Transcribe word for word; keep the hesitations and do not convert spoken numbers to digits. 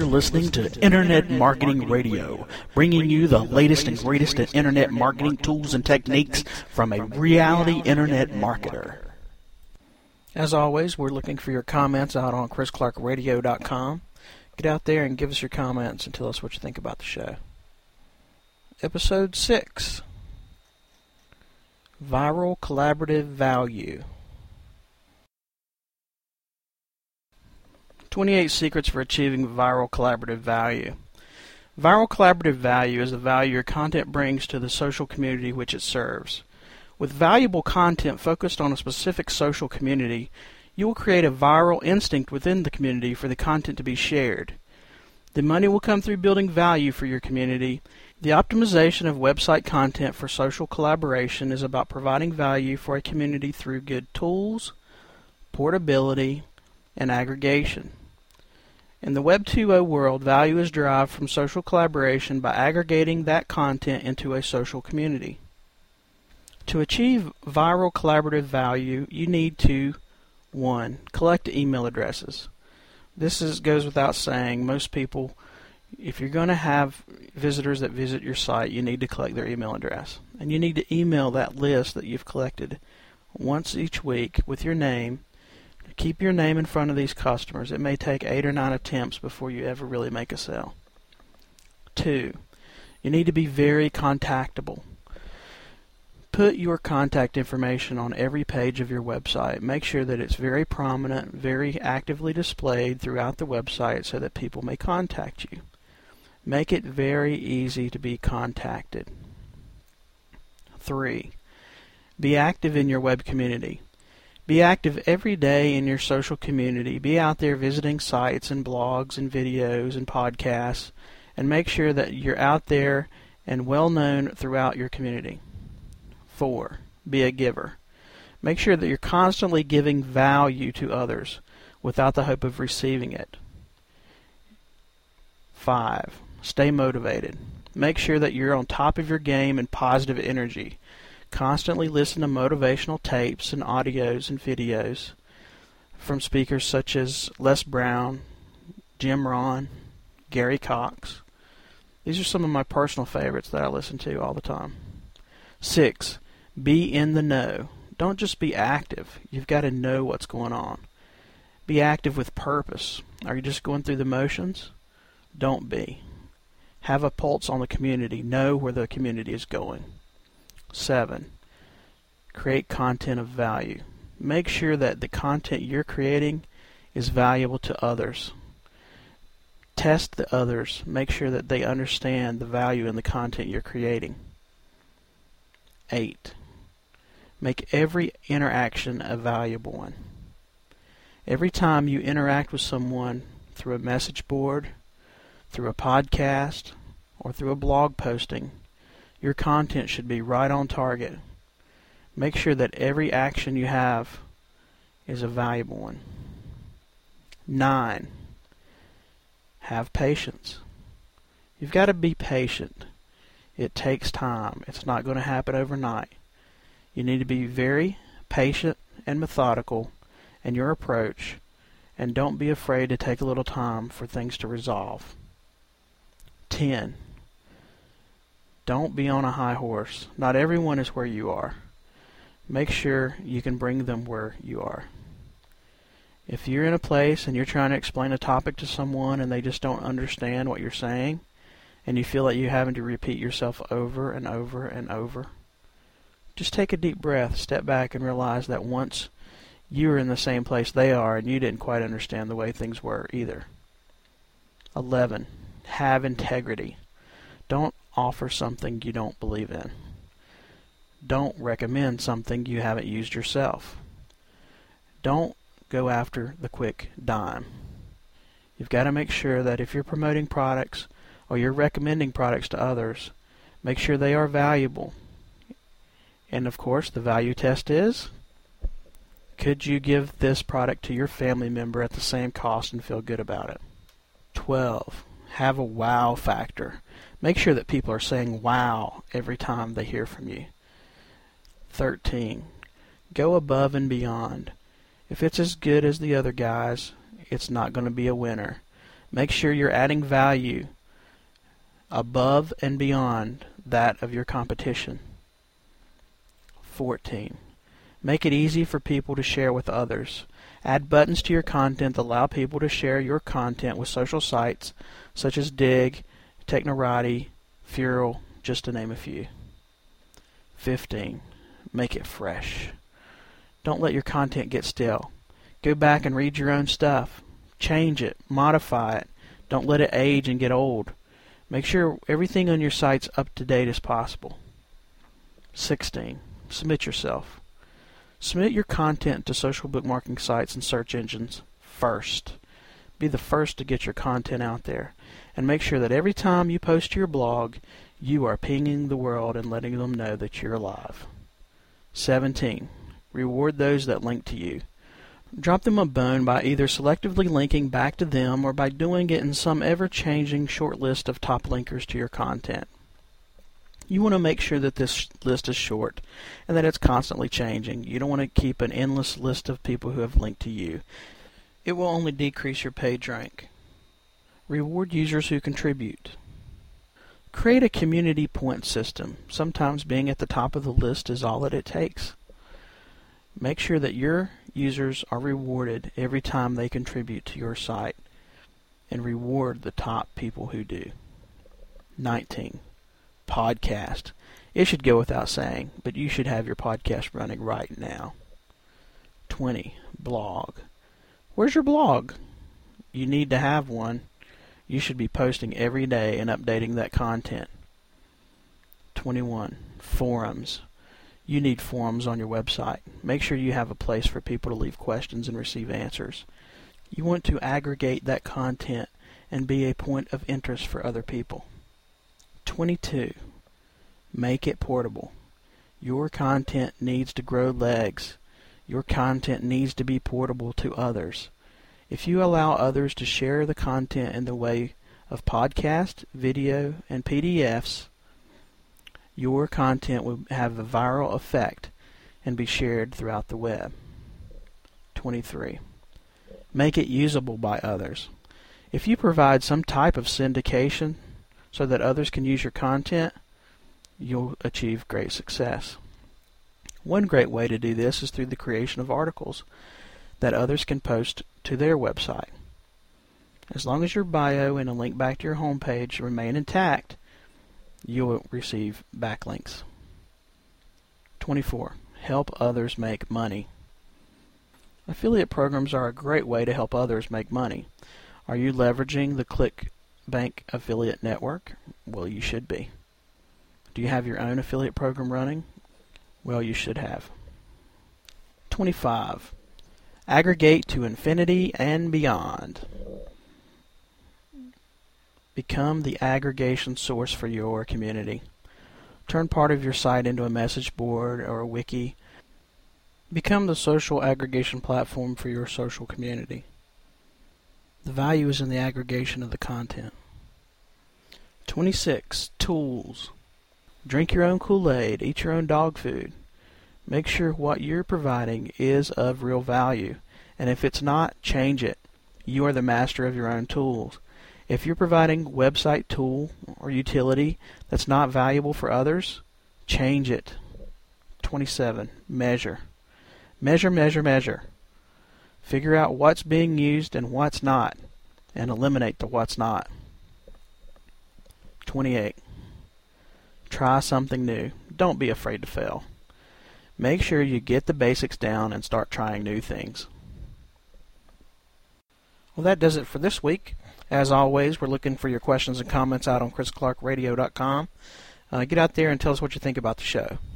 listening to Internet Marketing Radio, bringing you the latest and greatest in Internet marketing tools and techniques from a reality Internet marketer. As always, we're looking for your comments out on chris clark radio dot com. Get out there and give us your comments and tell us what you think about the show. Episode six, Viral Collaborative Value. twenty-eight Secrets for Achieving Viral Collaborative Value. Viral collaborative value is the value your content brings to the social community which it serves. With valuable content focused on a specific social community, you will create a viral instinct within the community for the content to be shared. The money will come through building value for your community. The optimization of website content for social collaboration is about providing value for a community through good tools, portability, and aggregation. In the Web two point oh world, value is derived from social collaboration by aggregating that content into a social community. To achieve viral collaborative value, you need to, one, collect email addresses. This is, goes without saying. Most people, if you're going to have visitors that visit your site, you need to collect their email address. And you need to email that list that you've collected once each week with your name. Keep your name in front of these customers. It may take eight or nine attempts before you ever really make a sale. Two, you need to be very contactable. Put your contact information on every page of your website. Make sure that it's very prominent, very actively displayed throughout the website so that people may contact you. Make it very easy to be contacted. Three, be active in your web community. Be active every day in your social community. Be out there visiting sites and blogs and videos and podcasts, and make sure that you're out there and well known throughout your community. Four, be a giver. Make sure that you're constantly giving value to others without the hope of receiving it. Five, stay motivated. Make sure that you're on top of your game and positive energy. Constantly listen to motivational tapes and audios and videos from speakers such as Les Brown, Jim Rohn, Gary Cox. These are some of my personal favorites that I listen to all the time. Six, be in the know. Don't just be active. You've got to know what's going on. Be active with purpose. Are you just going through the motions? Don't be. Have a pulse on the community. Know where the community is going. Seven, create content of value. Make sure that the content you're creating is valuable to others. Test the others. Make sure that they understand the value in the content you're creating. Eight, make every interaction a valuable one. Every time you interact with someone through a message board, through a podcast, or through a blog posting, your content should be right on target. Make sure that every action you have is a valuable one. Nine, have patience. You've got to be patient. It takes time. It's not going to happen overnight. You need to be very patient and methodical in your approach, and don't be afraid to take a little time for things to resolve. Ten, don't be on a high horse. Not everyone is where you are. Make sure you can bring them where you are. If you're in a place and you're trying to explain a topic to someone and they just don't understand what you're saying, and you feel like you're having to repeat yourself over and over and over, just take a deep breath, step back, and realize that once you were in the same place they are and you didn't quite understand the way things were either. Eleven, have integrity. Don't offer something you don't believe in. Don't recommend something you haven't used yourself. Don't go after the quick dime. You've got to make sure that if you're promoting products or you're recommending products to others, make sure they are valuable. And of course, the value test is, could you give this product to your family member at the same cost and feel good about it? Twelve, have a wow factor. Make sure that people are saying wow every time they hear from you. Thirteen, go above and beyond. If it's as good as the other guys, it's not going to be a winner. Make sure you're adding value above and beyond that of your competition. fourteen. Make it easy for people to share with others. Add buttons to your content that allow people to share your content with social sites such as Digg, Technorati, Fural, just to name a few. fifteen. Make it fresh. Don't let your content get stale. Go back and read your own stuff. Change it. Modify it. Don't let it age and get old. Make sure everything on your site's up to date as possible. sixteen. Submit yourself. Submit your content to social bookmarking sites and search engines first. Be the first to get your content out there. And make sure that every time you post to your blog, you are pinging the world and letting them know that you're alive. seventeen. Reward those that link to you. Drop them a bone by either selectively linking back to them or by doing it in some ever-changing short list of top linkers to your content. You want to make sure that this list is short and that it's constantly changing. You don't want to keep an endless list of people who have linked to you. It will only decrease your page rank. Reward users who contribute. Create a community point system. Sometimes being at the top of the list is all that it takes. Make sure that your users are rewarded every time they contribute to your site, and reward the top people who do. nineteen. Podcast. It should go without saying, but you should have your podcast running right now. twenty. Blog. Where's your blog? You need to have one. You should be posting every day and updating that content. twenty-one. Forums. You need forums on your website. Make sure you have a place for people to leave questions and receive answers. You want to aggregate that content and be a point of interest for other people. twenty-two. Make it portable. Your content needs to grow legs. Your content needs to be portable to others. If you allow others to share the content in the way of podcast, video, and P D Fs, your content will have a viral effect and be shared throughout the web. twenty-three. Make it usable by others. If you provide some type of syndication so that others can use your content, you'll achieve great success. One great way to do this is through the creation of articles that others can post to their website. As long as your bio and a link back to your homepage remain intact, you will receive backlinks. twenty-four. Help others make money. Affiliate programs are a great way to help others make money. Are you leveraging the ClickBank affiliate network? Well, you should be. Do you have your own affiliate program running? Well, you should have. twenty-five. Aggregate to infinity and beyond. Become the aggregation source for your community. Turn part of your site into a message board or a wiki. Become the social aggregation platform for your social community. The value is in the aggregation of the content. twenty-six. Tools. Drink your own Kool-Aid. Eat your own dog food. Make sure what you're providing is of real value. And if it's not, change it. You are the master of your own tools. If you're providing website tool or utility that's not valuable for others, change it. twenty-seven. Measure. Measure, measure, measure. Figure out what's being used and what's not, and eliminate the what's not. twenty-eight. Try something new. Don't be afraid to fail. Make sure you get the basics down and start trying new things. Well, that does it for this week. As always, we're looking for your questions and comments out on chris clark radio dot com. Uh, get out there and tell us what you think about the show.